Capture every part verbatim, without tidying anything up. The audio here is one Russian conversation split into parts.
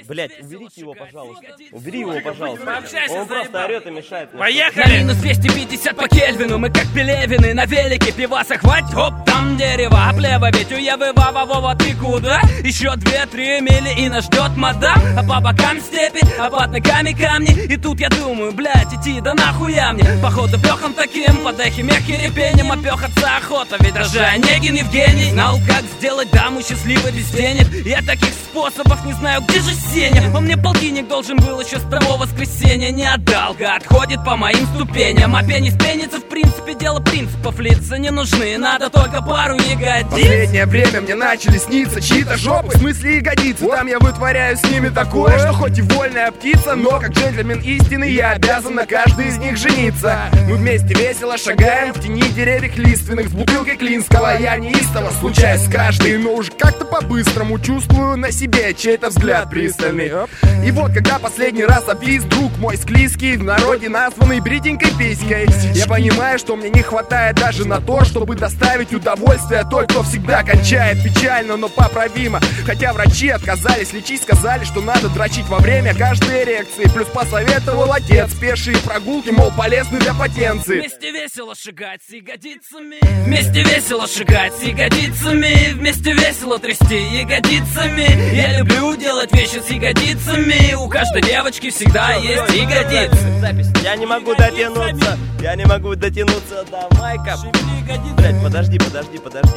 Блять, уберите его, пожалуйста. Убери его, пожалуйста. Он просто орет и мешает мне. Поехали! На минус двести пятьдесят по Кельвину, мы как пелевины на велике, пиваса хвать, хоп, там дерево, оплева, ведь у Евы, Вава, Вова, ты куда? Еще две-три мили и нас ждет мадам, а по бокам степи, а под ногами камни. И тут я думаю, блять, идти да нахуя мне. Походу пехом таким, под эхи мех и репением, опехаться охота, ведь даже Онегин Евгений знал, как сделать даму счастливой без денег. Я таких способов не знаю, где же Сеня? Он мне полтинник должен был еще с того воскресенья, не отдал, гад, ходит по моим ступеням. А пенис пенится, в принципе, дело принципов, лица не нужны, надо только пару ягодиц. Последнее время мне начали сниться чьи-то жопы, в смысле ягодицы. Там я вытворяю с ними такое, что хоть и вольная птица, но как джентльмен истины я обязан на каждой из них жениться. Мы вместе весело шагаем в тени деревьев лиственных с бутылкой Клинского. Я неистово случаюсь с каждой, но уже как-то по-быстрому чувствую на себе чей-то взгляд пристальный. И вот когда последний раз обвис друг мой склизкий, в народе названный бреденькой писькой, я понимаю, что мне не хватает даже на то, чтобы доставить удовольствие той, кто всегда кончает печально, но поправимо. Хотя врачи отказались лечить, сказали, что надо дрочить во время каждой эрекции. Плюс посоветовал отец пешие прогулки, мол, полезны для потенции. Вместе весело шагать с ягодицами, вместе весело шагать с ягодицами, вместе весело трясти ягодицами. Я люблю делать вещи с ягодицами, у каждой девочки всегда есть ягодицы. Запись. Я не могу дотянуться, я не могу дотянуться до майка. Блять, подожди, подожди, подожди.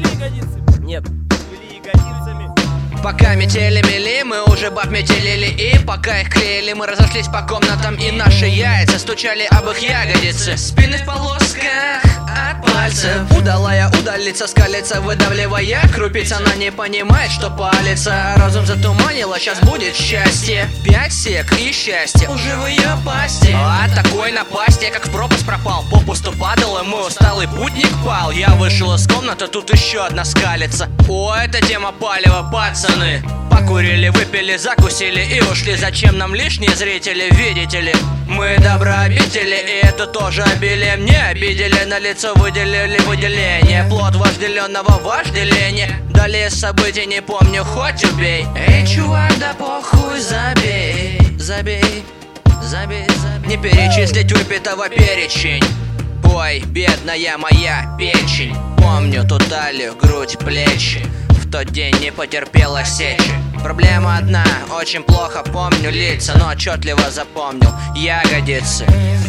Нет, шевели ягодицами. Пока метели мели, мы уже баб метелили. И пока их клеили, мы разошлись по комнатам. И наши яйца стучали об их ягодицы. Спины в полосках от пальцев. Удалая удалится, скалится, выдавливая крупица. Она не понимает, что палится. Разум затуманила, сейчас будет счастье. Пять сек и счастье уже в ее пасти. А такой напасти, я как в пропасть пропал. Попусту падал, и мой усталый путник пал. Я вышел из комнаты, тут еще одна скалится. О, это тема палева, пацаны. Покурили, выпили, закусили и ушли. Зачем нам лишние зрители, видите ли? Мы доброобители, и это тоже обилие. Мне обидели, на лицо выделили выделение. Плод вожделенного вожделения. Далее событий не помню, хоть убей. Эй, чувак, да похуй, забей. Забей, забей, забей. Не перечислить выпитого перечень. Ой, бедная моя печень. Помню ту талию, грудь, плечи. В тот день не потерпела сечи. Проблема одна, очень плохо помню лица, но отчетливо запомнил ягодицы.